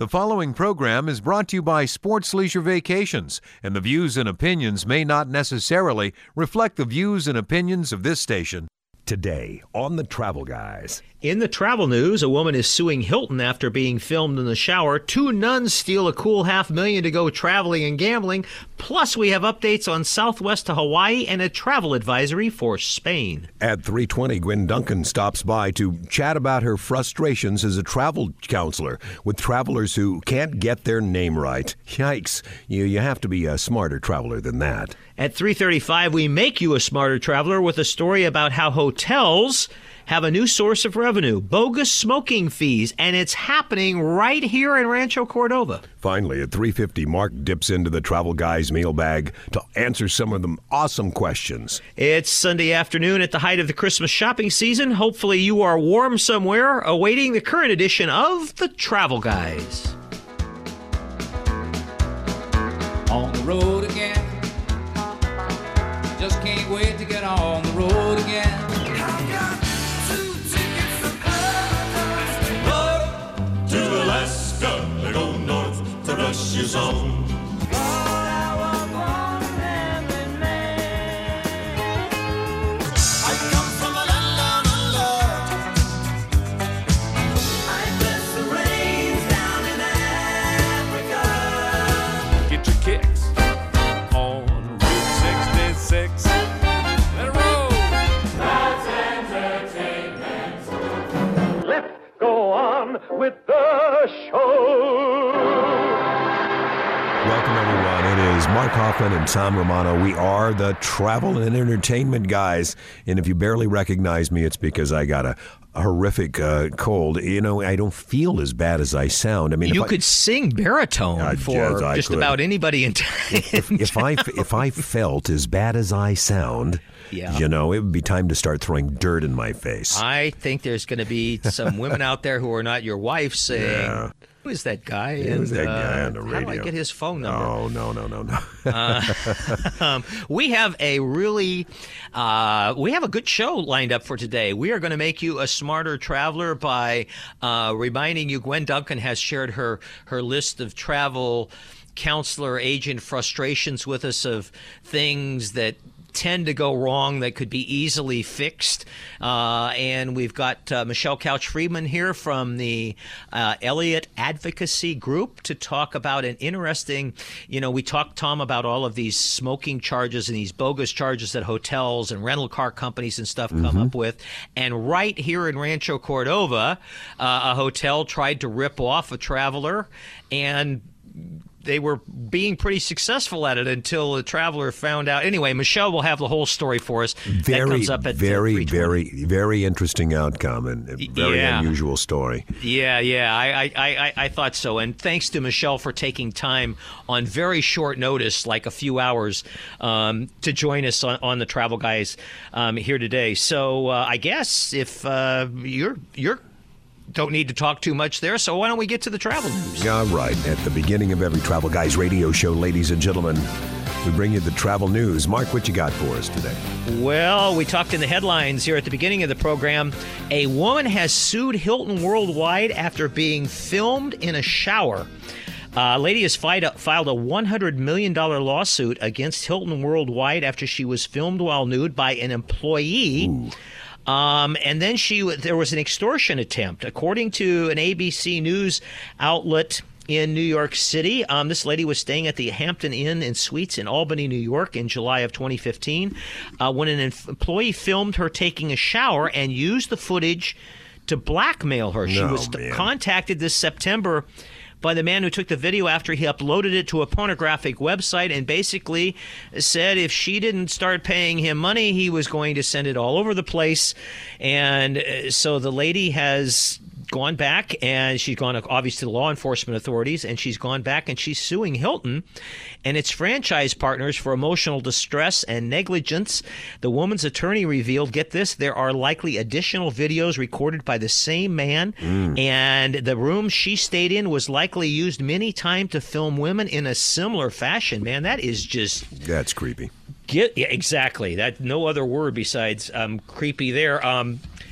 The following program is brought to you by Sports Leisure Vacations, and the views and opinions may not necessarily reflect the views and opinions of this station. Today on The Travel Guys. In the travel news, a woman is suing Hilton after being filmed in the shower. 2 nuns steal a cool $500,000 to go traveling and gambling. Plus, we have updates on Southwest to Hawaii and a travel advisory for Spain. At 3:20, Gwen Duncan stops by to chat about her frustrations as a travel counselor with travelers who can't get their name right. Yikes. You have to be a smarter traveler than that. At 3:35, we make you a smarter traveler with a story about how hotels have a new source of revenue, bogus smoking fees, and it's happening right here in Rancho Cordova. Finally, at 3:50, Mark dips into the Travel Guys mailbag to answer some of them awesome questions. It's Sunday afternoon at the height of the Christmas shopping season. Hopefully you are warm somewhere, awaiting the current edition of the Travel Guys. On the road again. Just can't wait to get on the road again. I got 2 tickets from Paradise. To Alaska, they go north to Russia's own. I come from a land of love. I bless the rains down in Africa. Get your kicks on Route 66. Let it roll. That's entertainment. Let's go on with the show. Welcome, everyone. It is Mark Hoffman and Tom Romano. We are the Travel and Entertainment Guys. And if you barely recognize me, it's because I got a horrific cold. You know, I don't feel as bad as I sound. I mean, You could sing baritone for yes, I just could. about anybody in town. if I felt as bad as I sound, Yeah. you know, it would be time to start throwing dirt in my face. I think there's going to be some women out there who are not your wife saying, Yeah. who is that guy? Who's that guy on the radio? How do I get his phone number? Oh, no. We have a really, we have a good show lined up for today. We are going to make you a smarter traveler by reminding you Gwen Duncan has shared her list of travel counselor agent frustrations with us of things that tend to go wrong that could be easily fixed. And we've got Michelle Couch-Friedman here from the Elliott Advocacy Group to talk about an interesting, we talked, Tom, about all of these smoking charges and these bogus charges that hotels and rental car companies and stuff come up with. And right here in Rancho Cordova, a hotel tried to rip off a traveler, and they were being pretty successful at it until the traveler found out. Anyway, Michelle will have the whole story for us. That comes up at very 3:20. very interesting outcome and a very unusual story. Yeah, I thought so. And thanks to Michelle for taking time on very short notice, like a few hours, to join us on the Travel Guys here today. So I guess if you're don't need to talk too much there, so why don't we get to the travel news? All right. At the beginning of every Travel Guys radio show, ladies and gentlemen, we bring you the travel news. Mark, what you got for us today? Well, we talked in the headlines here at the beginning of the program. A woman has sued Hilton Worldwide after being filmed in a shower. A lady has filed a $100 million lawsuit against Hilton Worldwide after she was filmed while nude by an employee. Ooh. And then there was an extortion attempt. According to an ABC News outlet in New York City, this lady was staying at the Hampton Inn and Suites in Albany, New York in July of 2015 when an employee filmed her taking a shower and used the footage to blackmail her. She was contacted this September by the man who took the video after he uploaded it to a pornographic website and basically said if she didn't start paying him money, he was going to send it all over the place. And so the lady has gone back, and she's gone obviously to the law enforcement authorities, and she's gone back and she's suing Hilton and its franchise partners for emotional distress and negligence. The woman's attorney revealed, get this, there are likely additional videos recorded by the same man, and the room she stayed in was likely used many times to film women in a similar fashion. Man, that is just... That's creepy. Yeah, exactly. That no other word besides creepy there.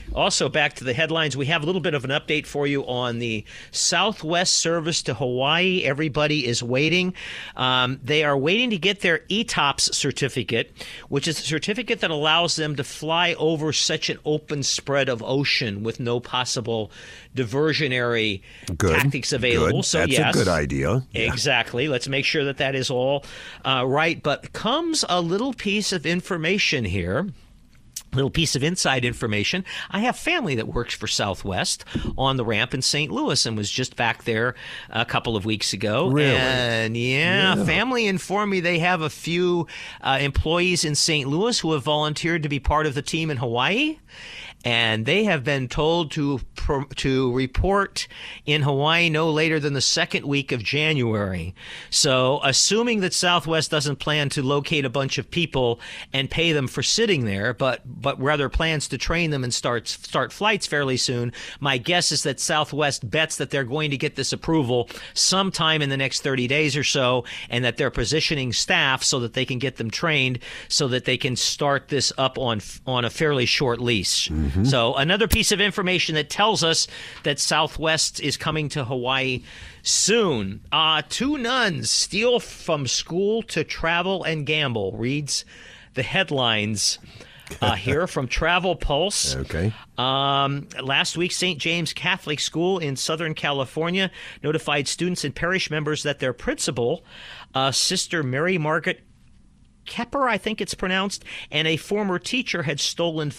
Also, back to the headlines, we have a little bit of an update for you on the Southwest service to Hawaii. Everybody is waiting. They are waiting to get their ETOPS certificate, which is a certificate that allows them to fly over such an open spread of ocean with no possible diversionary tactics available. Good. So, That's yes, a good idea. Exactly. Let's make sure that that is all right. But comes a little piece of information here. Little piece of inside information. I have family that works for Southwest on the ramp in St. Louis and was just back there a couple of weeks ago. Really? And family informed me they have a few employees in St. Louis who have volunteered to be part of the team in Hawaii. And they have been told to report in Hawaii no later than the second week of January. So assuming that Southwest doesn't plan to locate a bunch of people and pay them for sitting there, but rather plans to train them and start flights fairly soon, my guess is that Southwest bets that they're going to get this approval sometime in the next 30 days or so, and that they're positioning staff so that they can get them trained so that they can start this up on a fairly short leash. So another piece of information that tells us that Southwest is coming to Hawaii soon. 2 nuns steal from school to travel and gamble, reads the headlines here from Travel Pulse. Okay. Last week, St. James Catholic School in Southern California notified students and parish members that their principal, Sister Mary Margaret Kepper, I think it's pronounced, and a former teacher had stolen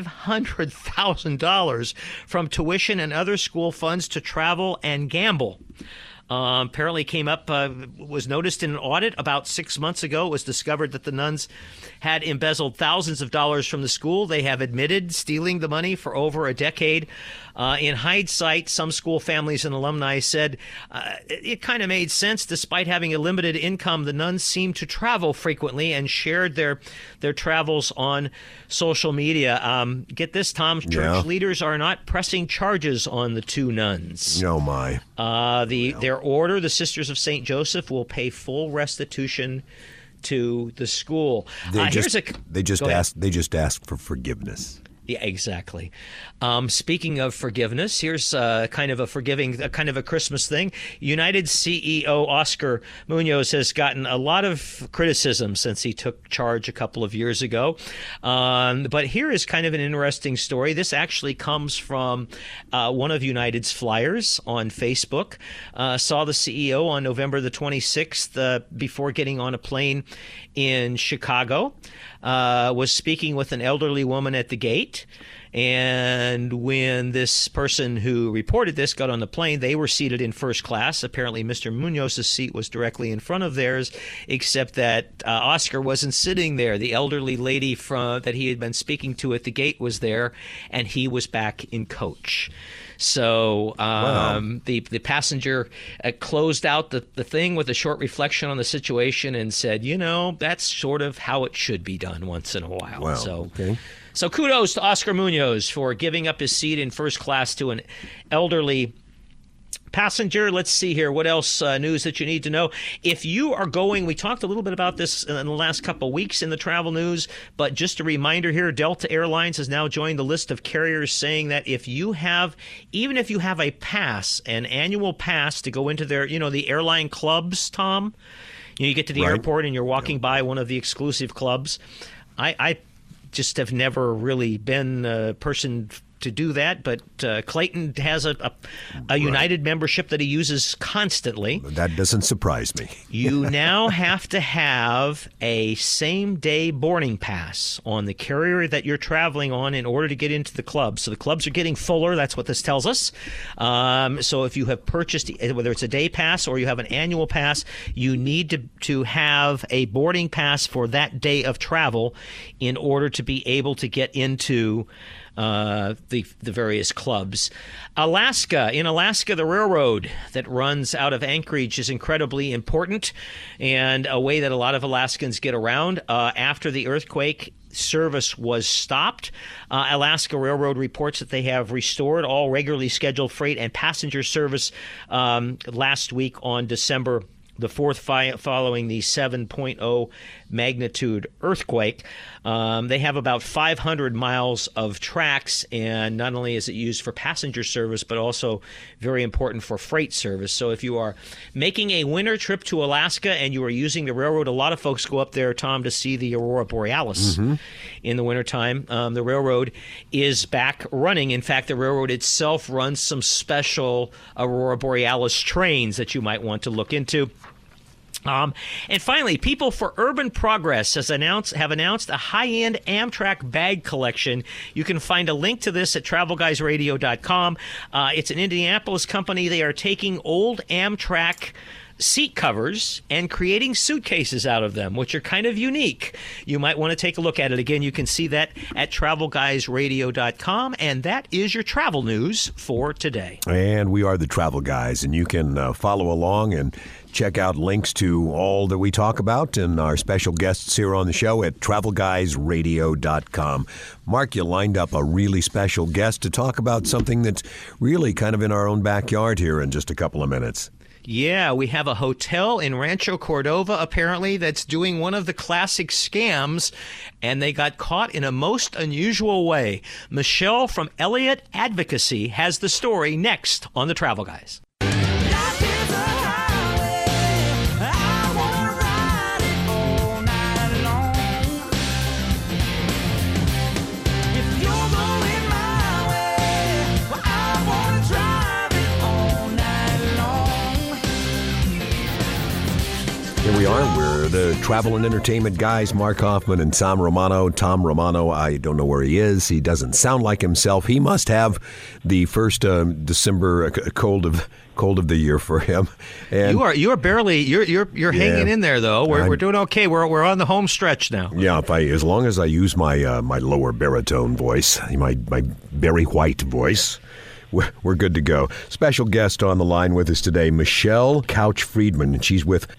$500,000 from tuition and other school funds to travel and gamble. Apparently was noticed in an audit about 6 months ago. It was discovered that the nuns had embezzled thousands of dollars from the school. They have admitted stealing the money for over a decade. In hindsight, some school families and alumni said it kind of made sense. Despite having a limited income, the nuns seemed to travel frequently and shared their travels on social media. Get this, Tom. Church leaders are not pressing charges on the 2 nuns. Oh, my. Their order, the Sisters of St. Joseph, will pay full restitution to the school. They just asked for forgiveness. Yeah, exactly. Speaking of forgiveness, here's kind of a Christmas thing. United CEO Oscar Munoz has gotten a lot of criticism since he took charge a couple of years ago. But here is kind of an interesting story. This actually comes from one of United's flyers on Facebook. Saw the CEO on November the 26th before getting on a plane in Chicago. Was speaking with an elderly woman at the gate. And when this person who reported this got on the plane, they were seated in first class. Apparently, Mr. Munoz's seat was directly in front of theirs, except that Oscar wasn't sitting there. The elderly lady that he had been speaking to at the gate was there, and he was back in coach. So the passenger closed out the thing with a short reflection on the situation and said, that's sort of how it should be done once in a while. Wow. So kudos to Oscar Munoz for giving up his seat in first class to an elderly passenger. Let's see here. What else news that you need to know? If you are going, we talked a little bit about this in the last couple of weeks in the travel news, but just a reminder here, Delta Airlines has now joined the list of carriers saying that even if you have a pass, an annual pass to go into their, the airline clubs, Tom, you get to the airport and you're walking by one of the exclusive clubs. I just have never really been a person to do that, but Clayton has a United membership that he uses constantly. That doesn't surprise me. You now have to have a same-day boarding pass on the carrier that you're traveling on in order to get into the club. So the clubs are getting fuller. That's what this tells us. So if you have purchased, whether it's a day pass or you have an annual pass, you need to have a boarding pass for that day of travel in order to be able to get into the various clubs. In Alaska, the railroad that runs out of Anchorage is incredibly important and a way that a lot of Alaskans get around. After the earthquake, service was stopped. Alaska Railroad reports that they have restored all regularly scheduled freight and passenger service last week on December the fourth following the 7.0 magnitude earthquake. They have about 500 miles of tracks, and not only is it used for passenger service, but also very important for freight service. So if you are making a winter trip to Alaska and you are using the railroad, a lot of folks go up there, Tom, to see the Aurora Borealis in the wintertime. The railroad is back running. In fact, the railroad itself runs some special Aurora Borealis trains that you might want to look into. And finally, People for Urban Progress have announced a high-end Amtrak bag collection. You can find a link to this at TravelGuysRadio.com. It's an Indianapolis company. They are taking old Amtrak seat covers and creating suitcases out of them, which are kind of unique. You might want to take a look at it. Again, you can see that at TravelGuysRadio.com, and that is your travel news for today. And we are the Travel Guys, and you can follow along and check out links to all that we talk about and our special guests here on the show at TravelGuysRadio.com. Mark, you lined up a really special guest to talk about something that's really kind of in our own backyard here in just a couple of minutes. Yeah, we have a hotel in Rancho Cordova, apparently, that's doing one of the classic scams, and they got caught in a most unusual way. Michelle from Elliott Advocacy has the story next on the Travel Guys. Life is a highway. I wanna ride it all night long. If you're going my way, well, I wanna drive it all night long. Here we are. We're the Travel and Entertainment Guys, Mark Hoffman and Tom Romano. Tom Romano, I don't know where he is. He doesn't sound like himself. He must have the first December cold of the year for him. And You are barely you're hanging in there though. We're doing okay. We're on the home stretch now. yeah, as long as I use my my lower baritone voice, my Barry White voice, we're good to go. Special guest on the line with us today, Michelle Couch-Friedman, and she's with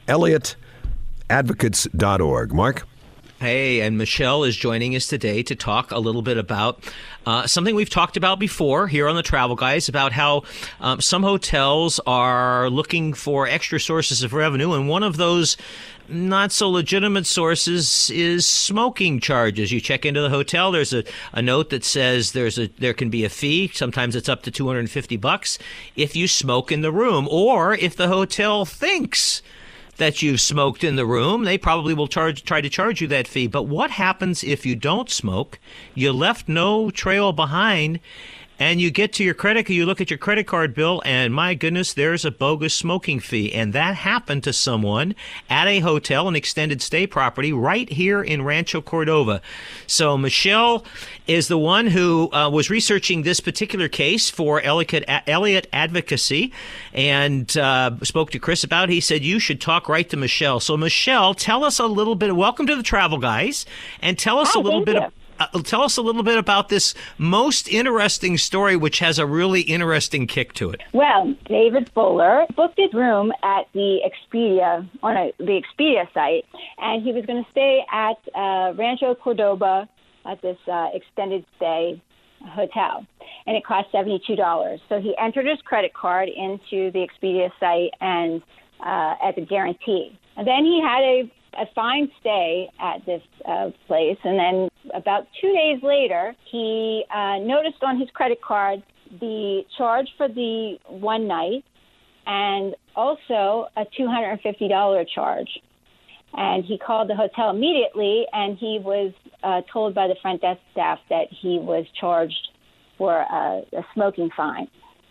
ElliottAdvocates.org. Mark? Hey, and Michelle is joining us today to talk a little bit about something we've talked about before here on the Travel Guys, about how some hotels are looking for extra sources of revenue, and one of those not so legitimate sources is smoking charges. You check into the hotel, there's a note that says there can be a fee. Sometimes it's up to $250 if you smoke in the room, or if the hotel thinks that you've smoked in the room, they probably will try to charge you that fee. But what happens if you don't smoke? You left no trail behind, and you get to you look at your credit card bill, and my goodness, there's a bogus smoking fee. And that happened to someone at a hotel, an extended stay property right here in Rancho Cordova. So Michelle is the one who was researching this particular case for Elliott Advocacy, and spoke to Chris about it. He said, you should talk right to Michelle. So Michelle, tell us a little bit, welcome to the Travel Guys, and tell us a little bit about this most interesting story, which has a really interesting kick to it. Well, David Fuller booked his room at the Expedia, the Expedia site, and he was going to stay at Rancho Cordova at this extended stay hotel, and it cost $72. So he entered his credit card into the Expedia site and at the guarantee. And then he had a fine stay at this place, and then about 2 days later, he noticed on his credit card the charge for the one night and also a $250 charge. And he called the hotel immediately, and he was told by the front desk staff that he was charged for a smoking fine.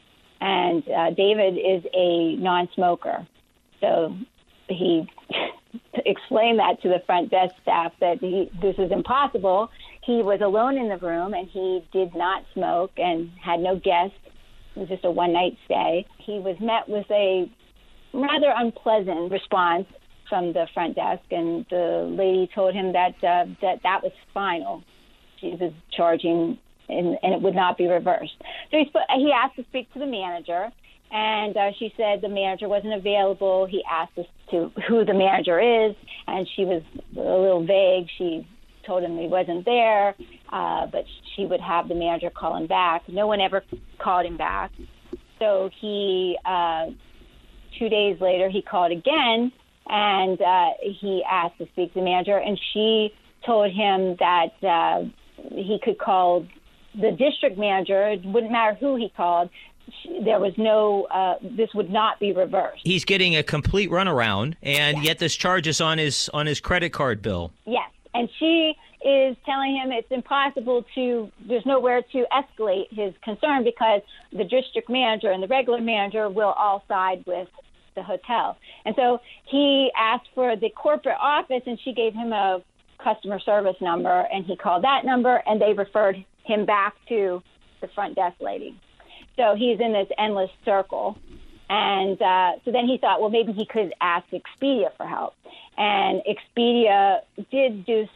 And David is a non-smoker, so he explained that to the front desk staff that this is impossible. He was alone in the room, and he did not smoke and had no guests. It was just a one-night stay. He was met with a rather unpleasant response from the front desk, and the lady told him that that was final. She was charging, and it would not be reversed. So he asked to speak to the manager, and she said the manager wasn't available. He asked us to who the manager is, and she was a little vague. She told him he wasn't there, but she would have the manager call him back. No one ever called him back. So he 2 days later, he called again, and he asked to speak to the manager, and she told him that he could call the district manager. It wouldn't matter who he called. There was no, this would not be reversed. He's getting a complete runaround, and yet this charge is on his credit card bill. Yes, and she is telling him it's impossible there's nowhere to escalate his concern because the district manager and the regular manager will all side with the hotel. And so he asked for the corporate office, and she gave him a customer service number, and he called that number, and they referred him back to the front desk lady. So he's in this endless circle. And so then he thought, well, maybe he could ask Expedia for help. And Expedia did do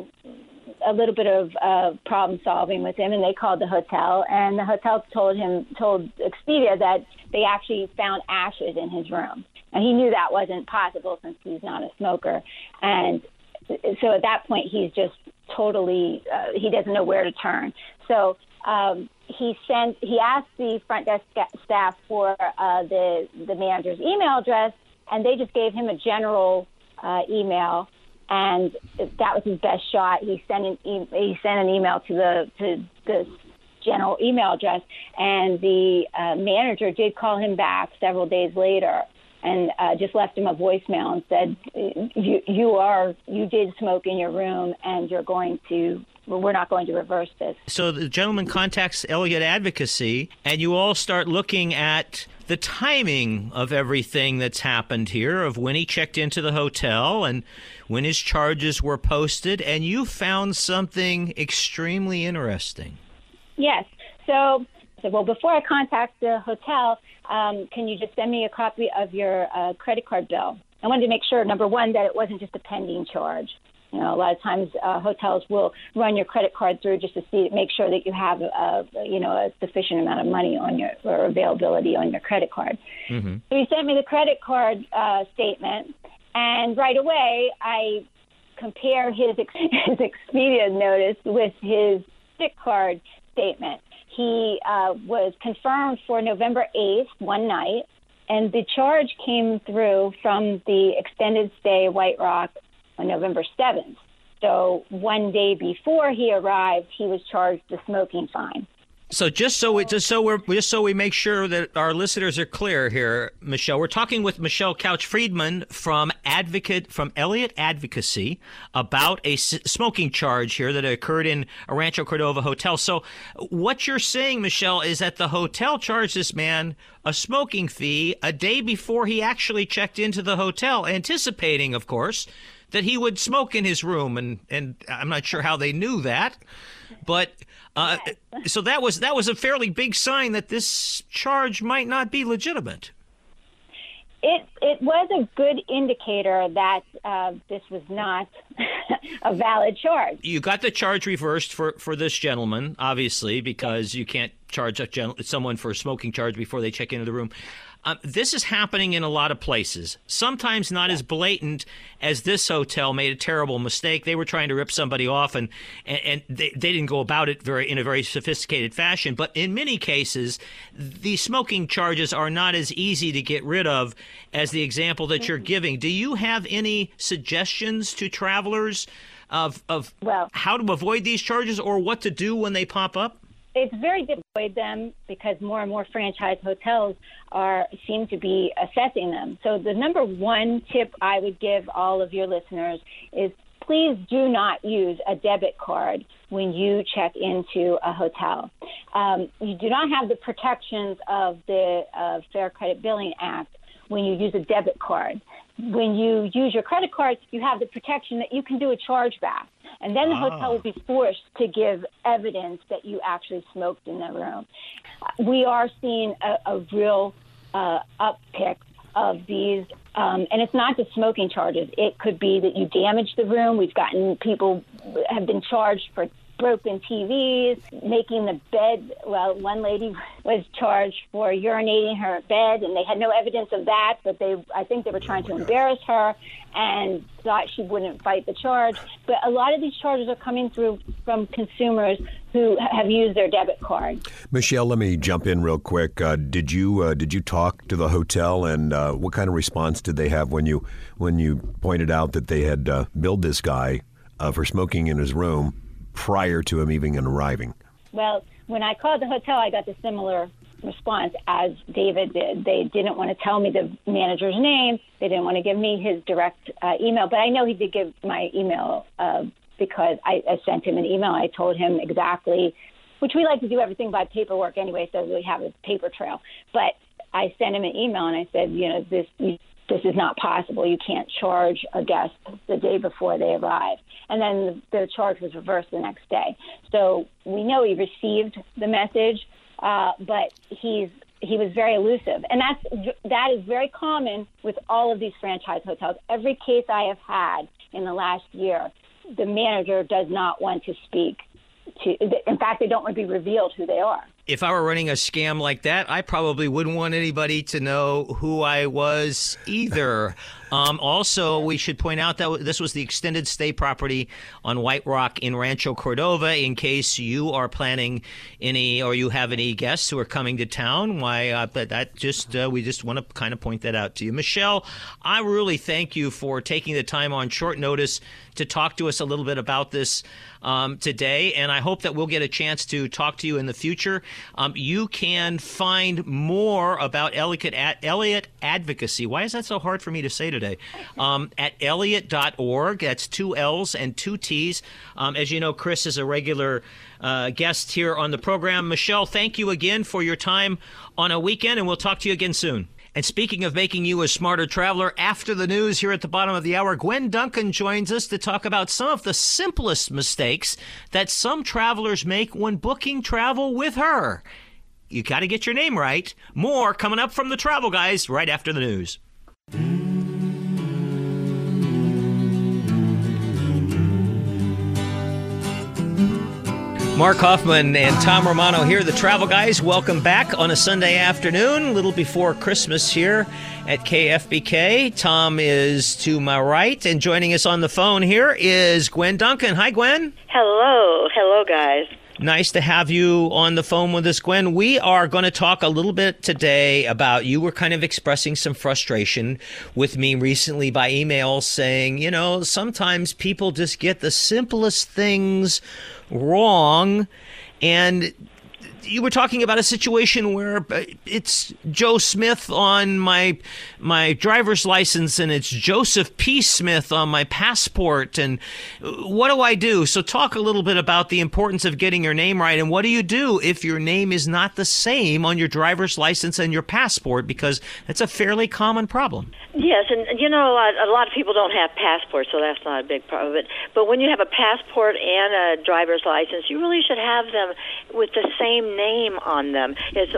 a little bit of problem solving with him, and they called the hotel. And the hotel told Expedia that they actually found ashes in his room. And he knew that wasn't possible since he's not a smoker. And so at that point, he's just totally, he doesn't know where to turn. So he asked the front desk staff for the manager's email address, and they just gave him a general email, and that was his best shot. He sent an email to the general email address, and the manager did call him back several days later and just left him a voicemail and said, you did smoke in your room, and we're not going to reverse this. So the gentleman contacts Elliott Advocacy, and you all start looking at the timing of everything that's happened here, of when he checked into the hotel and when his charges were posted, and you found something extremely interesting. Yes. So well, before I contact the hotel, can you just send me a copy of your credit card bill? I wanted to make sure, number one, that it wasn't just a pending charge. You know, a lot of times hotels will run your credit card through just to make sure that you have a sufficient amount of money or availability on your credit card. Mm-hmm. So he sent me the credit card statement, and right away I compare his Expedia notice with his credit card statement. He was confirmed for November 8th, one night, and the charge came through from the extended stay White Rock on November 7th. So one day before he arrived, he was charged a smoking fine. So just so we make sure that our listeners are clear here, Michelle, we're talking with Michelle Couch-Friedman from Elliott Advocacy about a smoking charge here that occurred in a Rancho Cordova hotel. So what you're saying, Michelle, is that the hotel charged this man a smoking fee a day before he actually checked into the hotel, anticipating, of course, that he would smoke in his room, and I'm not sure how they knew that, but so that was a fairly big sign that this charge might not be legitimate. It was a good indicator that this was not a valid charge. You got the charge reversed for this gentleman, obviously, because you can't charge someone for a smoking charge before they check into the room. This is happening in a lot of places, sometimes not as blatant as this hotel made a terrible mistake. They were trying to rip somebody off, and they didn't go about it in a very sophisticated fashion. But in many cases, the smoking charges are not as easy to get rid of as the example that you're giving. Do you have any suggestions to travelers of how to avoid these charges or what to do when they pop up? It's very difficult to avoid them because more and more franchise hotels seem to be assessing them. So the number one tip I would give all of your listeners is please do not use a debit card when you check into a hotel. You do not have the protections of the Fair Credit Billing Act when you use a debit card. When you use your credit card, you have the protection that you can do a chargeback. And then the hotel will be forced to give evidence that you actually smoked in the room. We are seeing a real uptick of these, and it's not just smoking charges. It could be that you damaged the room. We've gotten people have been charged for broken TVs, making the bed. Well, one lady was charged for urinating her bed, and they had no evidence of that, but I think they were trying to embarrass her and thought she wouldn't fight the charge. But a lot of these charges are coming through from consumers who have used their debit card. Michelle, let me jump in real quick. Did you talk to the hotel, and what kind of response did they have when you pointed out that they had billed this guy for smoking in his room prior to him even arriving? Well, when I called the hotel, I got the similar response as David did. They didn't want to tell me the manager's name. They didn't want to give me his direct email, but I know he did give my email because I sent him an email. I told him exactly, which we like to do everything by paperwork anyway, so we have a paper trail. But I sent him an email and I said, this is not possible. You can't charge a guest the day before they arrive. And then the charge was reversed the next day. So we know he received the message, but he was very elusive. And that is very common with all of these franchise hotels. Every case I have had in the last year, the manager does not want to speak to. In fact, they don't want to be revealed who they are. If I were running a scam like that, I probably wouldn't want anybody to know who I was either. Also, we should point out that this was the extended stay property on White Rock in Rancho Cordova. In case you are planning any, or you have any guests who are coming to town, we just want to kind of point that out to you. Michelle, I really thank you for taking the time on short notice to talk to us a little bit about this today, and I hope that we'll get a chance to talk to you in the future. You can find more about Elliott Advocacy. Why is that so hard for me to say today? At Elliott.org. That's 2 L's and 2 T's. As you know, Chris is a regular guest here on the program. Michelle, thank you again for your time on a weekend, and we'll talk to you again soon. And speaking of making you a smarter traveler, after the news here at the bottom of the hour, Gwen Duncan joins us to talk about some of the simplest mistakes that some travelers make when booking travel with her. You got to get your name right. More coming up from the Travel Guys right after the news. Mark Hoffman and Tom Romano here, the Travel Guys. Welcome back on a Sunday afternoon, a little before Christmas here at KFBK. Tom is to my right, and joining us on the phone here is Gwen Duncan. Hi, Gwen. Hello. Hello, guys. Nice to have you on the phone with us, Gwen. We are going to talk a little bit today about, you were kind of expressing some frustration with me recently by email saying, sometimes people just get the simplest things wrong. And you were talking about a situation where it's Joe Smith on my driver's license and it's Joseph P. Smith on my passport. And what do I do? So talk a little bit about the importance of getting your name right. And what do you do if your name is not the same on your driver's license and your passport? Because that's a fairly common problem. Yes, and a lot of people don't have passports, so that's not a big problem. But when you have a passport and a driver's license, you really should have them with the same name on them.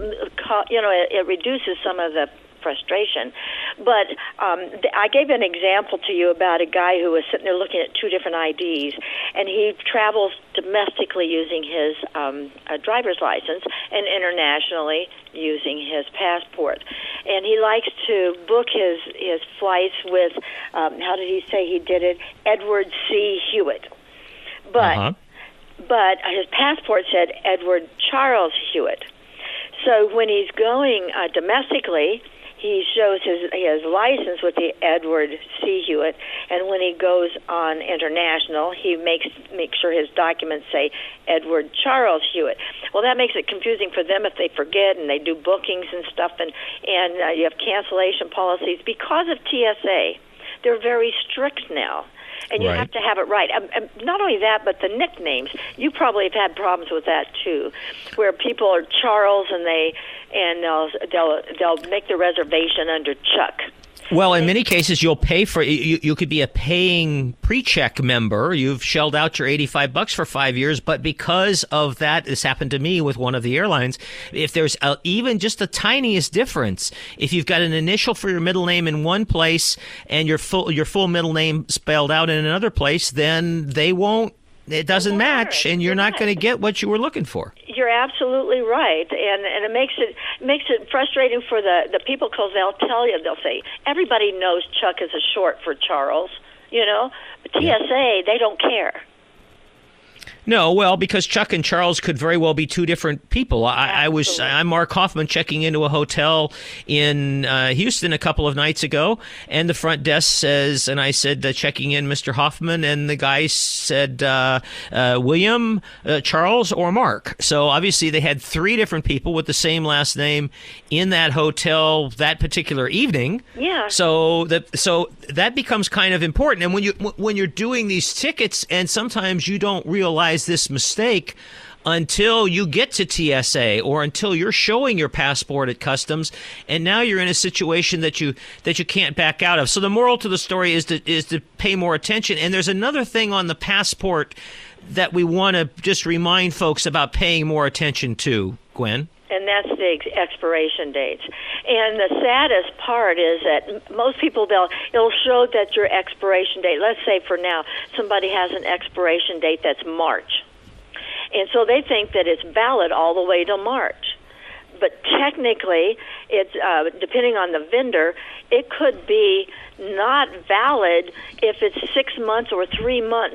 It reduces some of the frustration. But I gave an example to you about a guy who was sitting there looking at 2 different IDs, and he travels domestically using his driver's license and internationally using his passport. And he likes to book his flights with, how did he say he did it? Edward C. Hewitt. But his passport said Edward Charles Hewitt. So when he's going domestically, he shows his license with the Edward C. Hewitt, and when he goes on international, he makes sure his documents say Edward Charles Hewitt. Well, that makes it confusing for them if they forget and they do bookings and stuff, and you have cancellation policies. Because of TSA, they're very strict now. And you have to have it right. Not only that, but the nicknames. You probably have had problems with that too, where people are Charles and they'll make the reservation under Chuck. Well, in many cases, you'll pay for you could be a paying pre-check member. You've shelled out your $85 for 5 years, but because of that, this happened to me with one of the airlines. If there's even just the tiniest difference, if you've got an initial for your middle name in one place and your full middle name spelled out in another place, then they won't it doesn't match, and you're not going to get what you were looking for. You're absolutely right, and it makes it frustrating for the people, because they'll tell you, they'll say everybody knows Chuck is a short for Charles, but TSA, they don't care. No, well, because Chuck and Charles could very well be two different people. I'm Mark Hoffman checking into a hotel in Houston a couple of nights ago, and the front desk says, and I said, checking in Mr. Hoffman, and the guy said, William, Charles, or Mark. So obviously they had three different people with the same last name in that hotel that particular evening. Yeah. So that becomes kind of important. And when you're doing these tickets, and sometimes you don't realize this mistake until you get to TSA or until you're showing your passport at customs, and now you're in a situation that you can't back out of. So the moral to the story is to pay more attention. And there's another thing on the passport that we want to just remind folks about paying more attention to, Gwen. And that's the expiration dates. And the saddest part is that most people, it'll show that your expiration date, let's say for now, somebody has an expiration date that's March. And so they think that it's valid all the way to March. But technically, it's depending on the vendor, it could be not valid if it's 6 months or 3 months.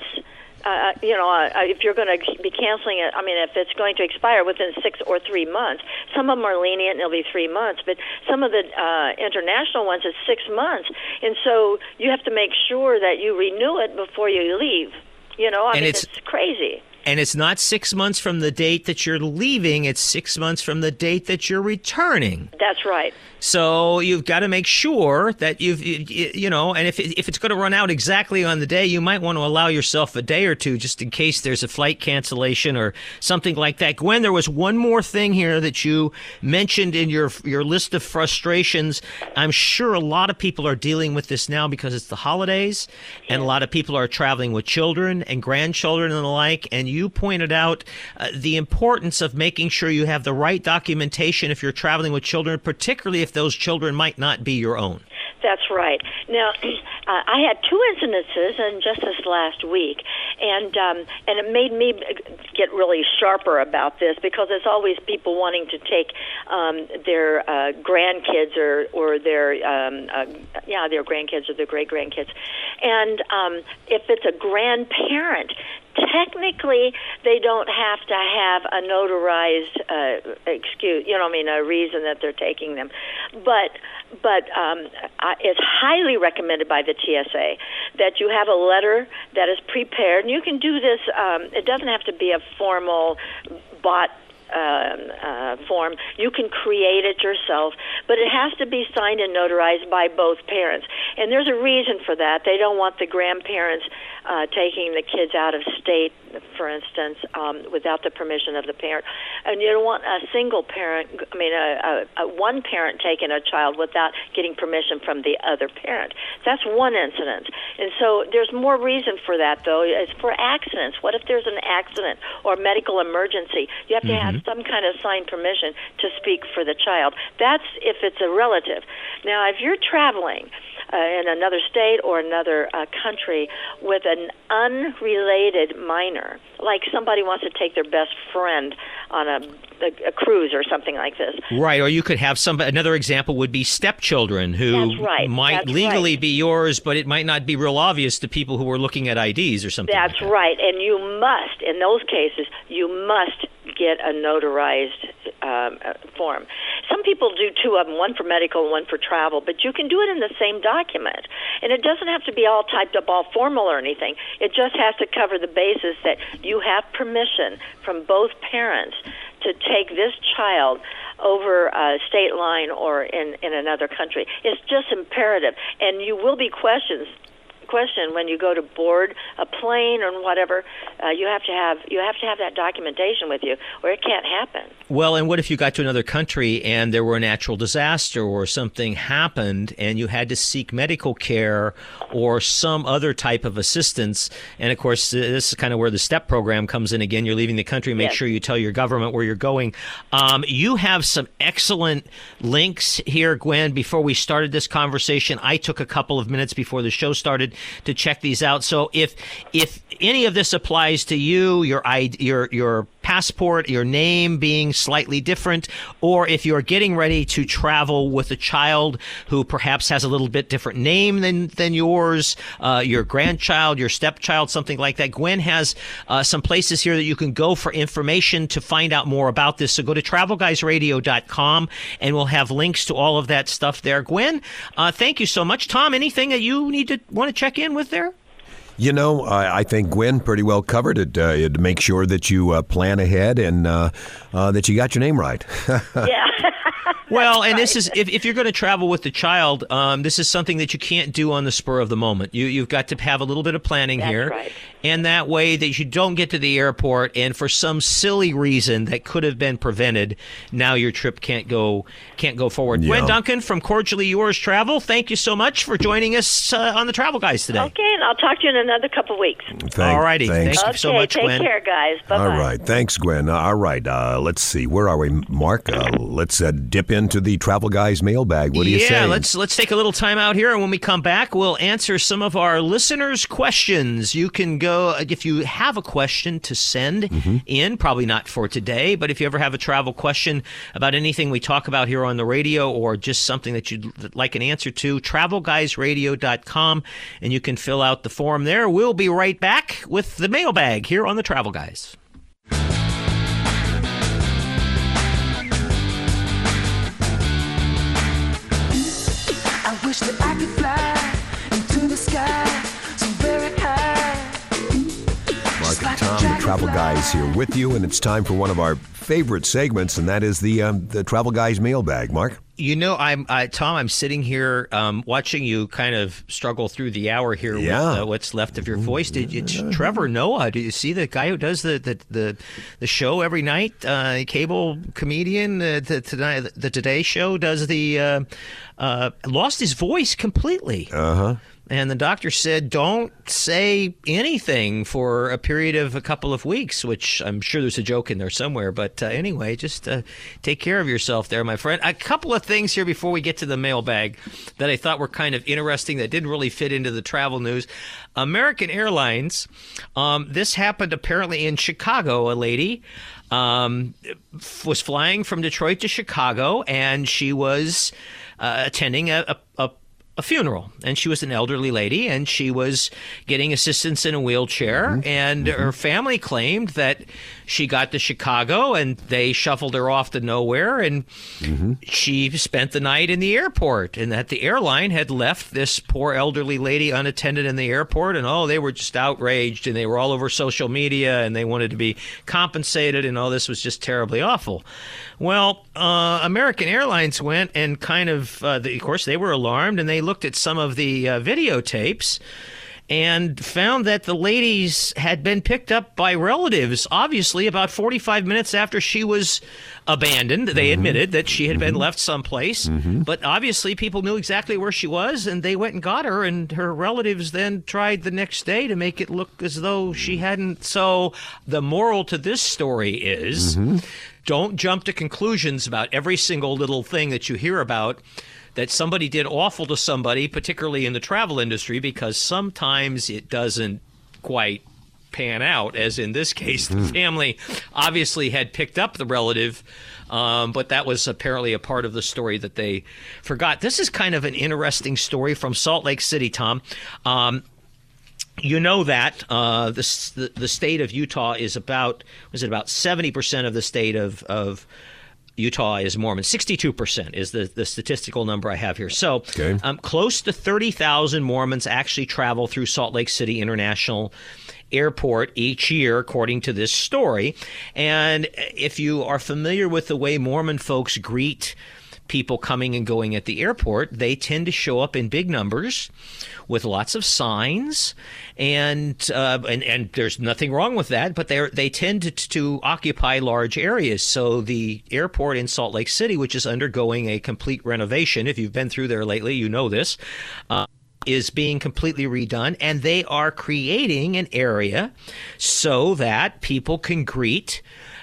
If you're going to be canceling it, if it's going to expire within 6 or 3 months, some of them are lenient and it'll be 3 months, but some of the international ones is 6 months. And so you have to make sure that you renew it before you leave. It's crazy. And it's not 6 months from the date that you're leaving, it's 6 months from the date that you're returning. That's right. So you've got to make sure that and if it's going to run out exactly on the day, you might want to allow yourself a day or two just in case there's a flight cancellation or something like that. Gwen, there was one more thing here that you mentioned in your list of frustrations. I'm sure a lot of people are dealing with this now because it's the holidays, and a lot of people are traveling with children and grandchildren and the like, and you pointed out the importance of making sure you have the right documentation if you're traveling with children, particularly if those children might not be your own. That's right. Now, I had 2 incidences in just this last week, and it made me get really sharper about this, because there's always people wanting to take their grandkids or their grandkids or their great-grandkids. And if it's a grandparent, technically, they don't have to have a notarized excuse, a reason that they're taking them. But it's highly recommended by the TSA that you have a letter that is prepared. And you can do this, it doesn't have to be a formal bot form. You can create it yourself, but it has to be signed and notarized by both parents. And there's a reason for that. They don't want the grandparents taking the kids out of state, for instance, without the permission of the parent. And you don't want a single parent, one parent taking a child without getting permission from the other parent. That's one incident. And so there's more reason for that, though. It's for accidents. What if there's an accident or medical emergency? You have to have some kind of signed permission to speak for the child. That's if it's a relative. Now, if you're traveling in another state or another country with an unrelated minor, like somebody wants to take their best friend on a cruise or something like this. Right, or you could have another example would be stepchildren who might legally be yours, but it might not be real obvious to people who are looking at IDs or something That's like that. right, and you must, in those cases, you must get a notarized form. Some people do 2 of them, one for medical and one for travel, but you can do it in the same document. And it doesn't have to be all typed up, all formal or anything. It just has to cover the basis that you have permission from both parents to take this child over a state line or in another country. It's just imperative. And you will be questioned when you go to board a plane or whatever. You have to have that documentation with you, or it can't happen. Well, and what if you got to another country and there were a natural disaster or something happened and you had to seek medical care or some other type of assistance? And of course, this is kind of where the STEP program comes in again. You're leaving the country. Make sure you tell your government where you're going. You have some excellent links here, Gwen. Before we started this conversation, I took a couple of minutes before the show started to check these out. So if any of this applies to you, your passport, your name being slightly different, or if you're getting ready to travel with a child who perhaps has a little bit different name than yours, your grandchild, your stepchild, something like that, Gwen has some places here that you can go for information to find out more about this. So go to travelguysradio.com and we'll have links to all of that stuff there. Gwen, thank you so much. Tom, anything that you want to check in with there? You know, I think Gwen pretty well covered it to make sure that you plan ahead and that you got your name right. Yeah. Well, and this is if you're going to travel with the child, this is something that you can't do on the spur of the moment. You've got to have a little bit of planning here, right. And that way that you don't get to the airport and for some silly reason that could have been prevented, now your trip can't go forward. Yeah. Gwen Duncan from Cordially Yours Travel, thank you so much for joining us on the Travel Guys today. Okay, and I'll talk to you in another couple weeks. All righty, thanks. thank you so much, Gwen. Take care, guys. Bye-bye. All right. Thanks, Gwen. All right. Let's see. Where are we, Mark? Let's dip into the Travel Guys mailbag. What do you say? Yeah, let's take a little time out here, and when we come back, we'll answer some of our listeners' questions. You can go, if you have a question to send in, probably not for today, but if you ever have a travel question about anything we talk about here on the radio or just something that you'd like an answer to, travelguysradio.com, and you can fill out the form there. We'll be right back with the mailbag here on the Travel Guys. I wish that I could fly into the sky so very high. Mark and Tom, the Travel Guys, here with you, and it's time for one of our favorite segments, and that is the Travel Guys mailbag. Mark? You know, Tom, I'm sitting here watching you kind of struggle through the hour here with what's left of your voice. It's Trevor Noah. Do you see the guy who does the show every night? Cable comedian, the Today Show does lost his voice completely. And the doctor said, don't say anything for a period of a couple of weeks, which I'm sure there's a joke in there somewhere. But anyway, just take care of yourself there, my friend. A couple of things here before we get to the mailbag that I thought were kind of interesting that didn't really fit into the travel news. American Airlines, this happened apparently in Chicago. A lady was flying from Detroit to Chicago, and she was attending a funeral, and she was an elderly lady, and she was getting assistance in a wheelchair, and her family claimed that she got to Chicago and they shuffled her off to nowhere, and she spent the night in the airport, and that the airline had left this poor elderly lady unattended in the airport, and they were just outraged, and they were all over social media, and they wanted to be compensated, and all this was just terribly awful. Well, American Airlines went and kind of course, they were alarmed, and they looked at some of the videotapes and found that the ladies had been picked up by relatives, obviously, about 45 minutes after she was abandoned. They admitted that she had been left someplace, but obviously people knew exactly where she was, and they went and got her, and her relatives then tried the next day to make it look as though she hadn't. So the moral to this story is don't jump to conclusions about every single little thing that you hear about that somebody did awful to somebody, particularly in the travel industry, because sometimes it doesn't quite pan out, as in this case. The family obviously had picked up the relative, but that was apparently a part of the story that they forgot. This is kind of an interesting story from Salt Lake City, Tom. You know that the state of Utah is about 70% of the state of Utah is Mormon. 62% is the statistical number I have here. So close to 30,000 Mormons actually travel through Salt Lake City International Airport each year, according to this story. And if you are familiar with the way Mormon folks greet people coming and going at the airport, they tend to show up in big numbers with lots of signs, and there's nothing wrong with that, but they tend to occupy large areas. So the airport in Salt Lake City, which is undergoing a complete renovation, if you've been through there lately, you know this, is being completely redone, and they are creating an area so that people can greet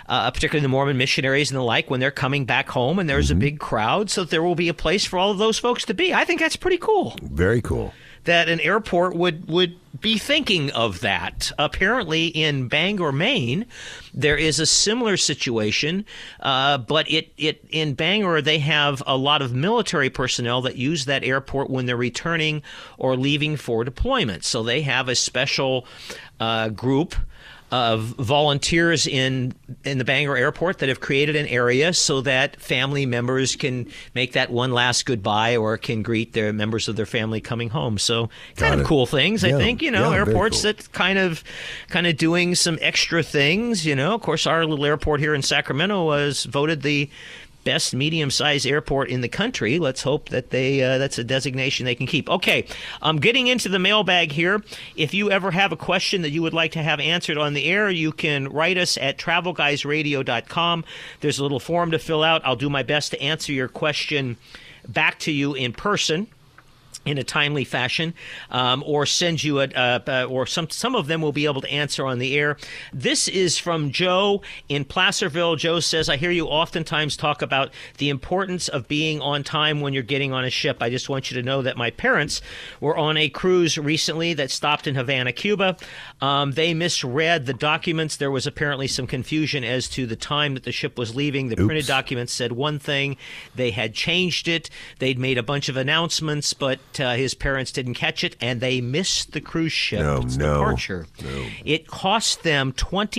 particularly the Mormon missionaries and the like, when they're coming back home and there's a big crowd, so that there will be a place for all of those folks to be. I think that's pretty cool. Very cool. That an airport would be thinking of that. Apparently in Bangor, Maine, there is a similar situation, but in Bangor, they have a lot of military personnel that use that airport when they're returning or leaving for deployment. So they have a special group of volunteers in the Bangor airport that have created an area so that family members can make that one last goodbye or can greet their members of their family coming home. So kind of cool things, I think, airports cool. that kind of doing some extra things, Of course, our little airport here in Sacramento was voted the best medium-sized airport in the country. Let's hope that that's a designation they can keep. Okay, I'm getting into the mailbag here. If you ever have a question that you would like to have answered on the air, you can write us at travelguysradio.com. There's a little form to fill out. I'll do my best to answer your question back to you in person in a timely fashion, or send you or some of them will be able to answer on the air. This is from Joe in Placerville. Joe says, I hear you oftentimes talk about the importance of being on time when you're getting on a ship. I just want you to know that my parents were on a cruise recently that stopped in Havana, Cuba. They misread the documents. There was apparently some confusion as to the time that the ship was leaving. The printed documents said one thing. They had changed it. They'd made a bunch of announcements, but his parents didn't catch it, and they missed the cruise ship's departure. It cost them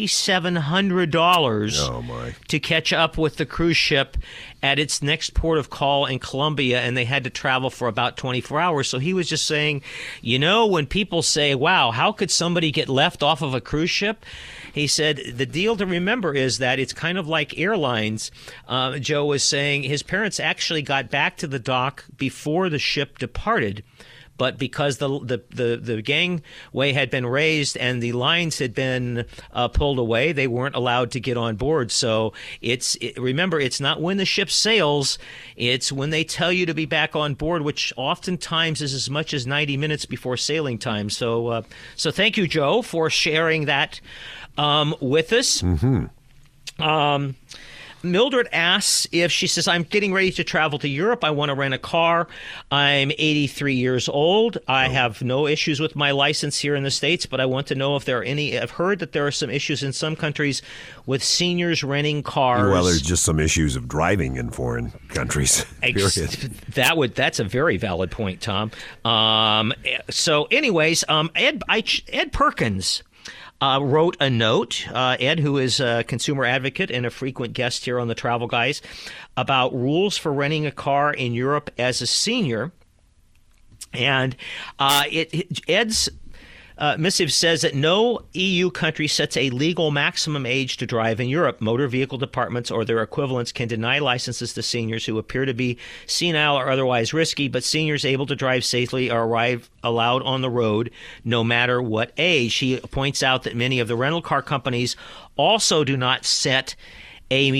$2,700 to catch up with the cruise ship at its next port of call in Colombia, and they had to travel for about 24 hours. So he was just saying, when people say, wow, how could somebody get left off of a cruise ship? He said the deal to remember is that it's kind of like airlines. Joe was saying his parents actually got back to the dock before the ship departed, but because the gangway had been raised and the lines had been pulled away, they weren't allowed to get on board. So remember, it's not when the ship sails, it's when they tell you to be back on board, which oftentimes is as much as 90 minutes before sailing time. So thank you, Joe, for sharing that with us. Mildred asks she says, I'm getting ready to travel to Europe. I want to rent a car. I'm 83 years old. I have no issues with my license here in the States, but I want to know if there are any. I've heard that there are some issues in some countries with seniors renting cars. Well, there's just some issues of driving in foreign countries. That's a very valid point, Tom. So anyways, Ed Perkins wrote a note, Ed, who is a consumer advocate and a frequent guest here on the Travel Guys, about rules for renting a car in Europe as a senior. And Ed's missive says that no EU country sets a legal maximum age to drive in Europe. Motor vehicle departments or their equivalents can deny licenses to seniors who appear to be senile or otherwise risky, but seniors able to drive safely are allowed on the road no matter what age. He points out that many of the rental car companies also do not set a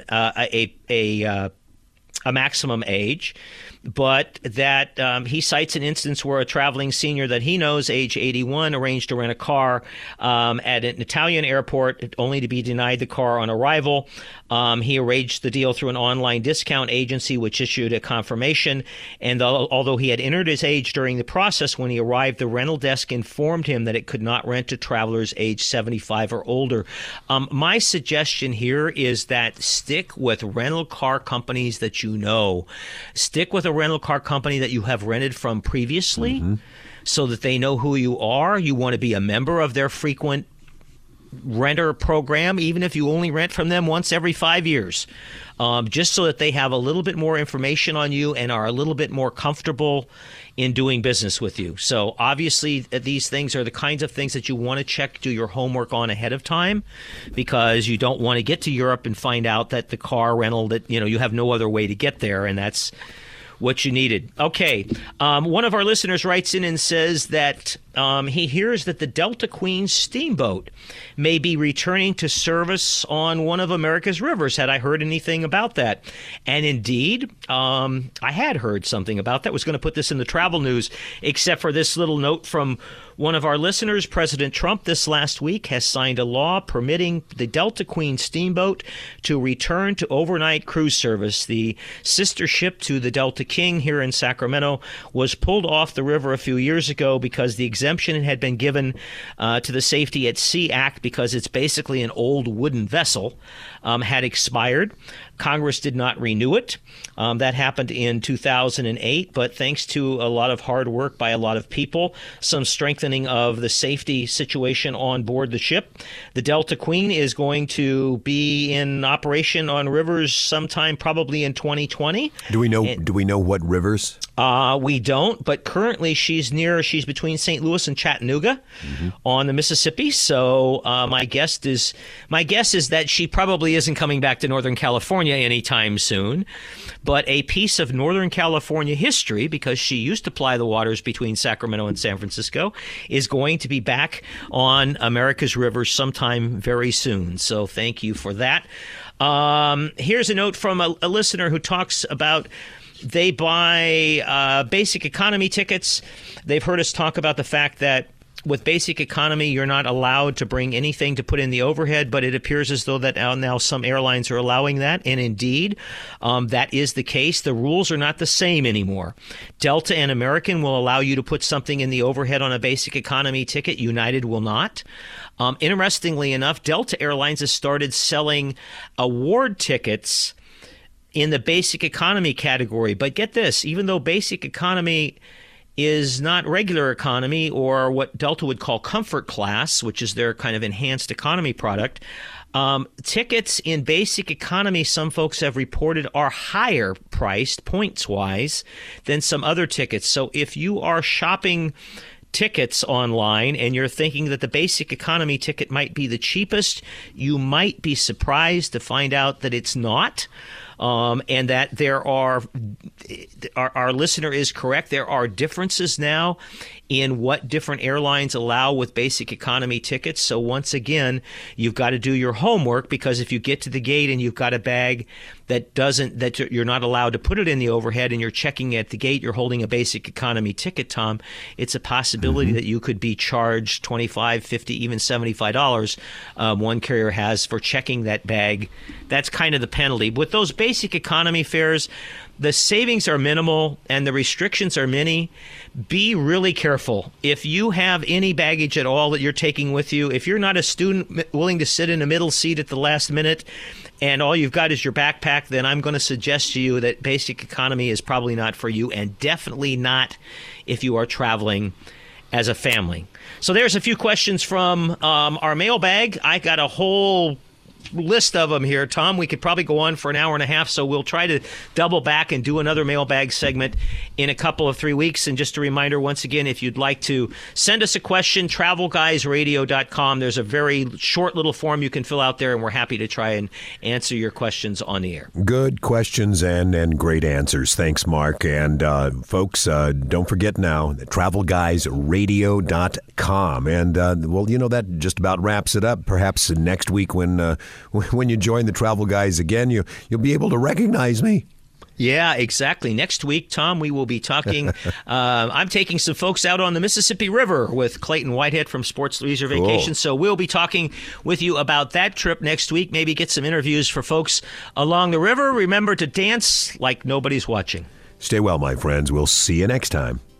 maximum age, but that he cites an instance where a traveling senior that he knows, age 81, arranged to rent a car at an Italian airport only to be denied the car on arrival. He arranged the deal through an online discount agency which issued a confirmation, and although he had entered his age during the process, when he arrived, the rental desk informed him that it could not rent to travelers age 75 or older. My suggestion here is that stick with rental car companies that you know. Stick with a rental car company that you have rented from previously so that they know who you are. You want to be a member of their frequent renter program, even if you only rent from them once every 5 years, just so that they have a little bit more information on you and are a little bit more comfortable in doing business with you. So obviously these things are the kinds of things that you want to check, do your homework on ahead of time, because you don't want to get to Europe and find out that the car rental that you have no other way to get there, and that's what you needed. Okay. One of our listeners writes in and says that he hears that the Delta Queen steamboat may be returning to service on one of America's rivers. Had I heard anything about that? And indeed, I had heard something about that. Was going to put this in the travel news, except for this little note from one of our listeners. President Trump this last week has signed a law permitting the Delta Queen steamboat to return to overnight cruise service. The sister ship to the Delta King here in Sacramento was pulled off the river a few years ago because the exemption had been given to the Safety at Sea Act, because it's basically an old wooden vessel, had expired. Congress did not renew it. That happened in 2008, but thanks to a lot of hard work by a lot of people, some strengthening of the safety situation on board the ship, the Delta Queen is going to be in operation on rivers sometime probably in 2020. Do we know what rivers? We don't, but currently she's between St. Louis and Chattanooga on the Mississippi. So my guess is that she probably isn't coming back to Northern California anytime soon. But a piece of Northern California history, because she used to ply the waters between Sacramento and San Francisco, is going to be back on America's rivers sometime very soon. So thank you for that. Here's a note from a listener who talks about they buy basic economy tickets. They've heard us talk about the fact that with basic economy, you're not allowed to bring anything to put in the overhead, but it appears as though that now some airlines are allowing that. And indeed, that is the case. The rules are not the same anymore. Delta and American will allow you to put something in the overhead on a basic economy ticket. United will not. Interestingly enough, Delta Airlines has started selling award tickets in the basic economy category. But get this, even though basic economy is not regular economy or what Delta would call comfort class, which is their kind of enhanced economy product, tickets in basic economy, some folks have reported, are higher priced points-wise than some other tickets. So if you are shopping tickets online and you're thinking that the basic economy ticket might be the cheapest, you might be surprised to find out that it's not. And that there are, our listener is correct, there are differences now in what different airlines allow with basic economy tickets. So once again, you've got to do your homework, because if you get to the gate and you've got a bag that you're not allowed to put it in the overhead and you're checking at the gate, you're holding a basic economy ticket, Tom, it's a possibility that you could be charged $25, $50, even $75. One carrier has for checking that bag. That's kind of the penalty. With those basic economy fares, the savings are minimal and the restrictions are many. Be really careful. If you have any baggage at all that you're taking with you, if you're not a student willing to sit in a middle seat at the last minute and all you've got is your backpack, then I'm going to suggest to you that basic economy is probably not for you, and definitely not if you are traveling as a family. So there's a few questions from our mailbag. I got a whole list of them here, Tom. We could probably go on for an hour and a half, so we'll try to double back and do another mailbag segment in a couple of 3 weeks. And just a reminder, once again, if you'd like to send us a question, travelguysradio.com. There's a very short little form you can fill out there, and we're happy to try and answer your questions on the air. Good questions and great answers. Thanks, Mark. And folks, don't forget now, travelguysradio.com. And, well, you know, that just about wraps it up. Perhaps next week when you join the Travel Guys again, you'll be able to recognize me. Yeah, exactly. Next week, Tom, we will be talking. I'm taking some folks out on the Mississippi River with Clayton Whitehead from Sports Leisure Vacation. So we'll be talking with you about that trip next week. Maybe get some interviews for folks along the river. Remember to dance like nobody's watching. Stay well, my friends. We'll see you next time.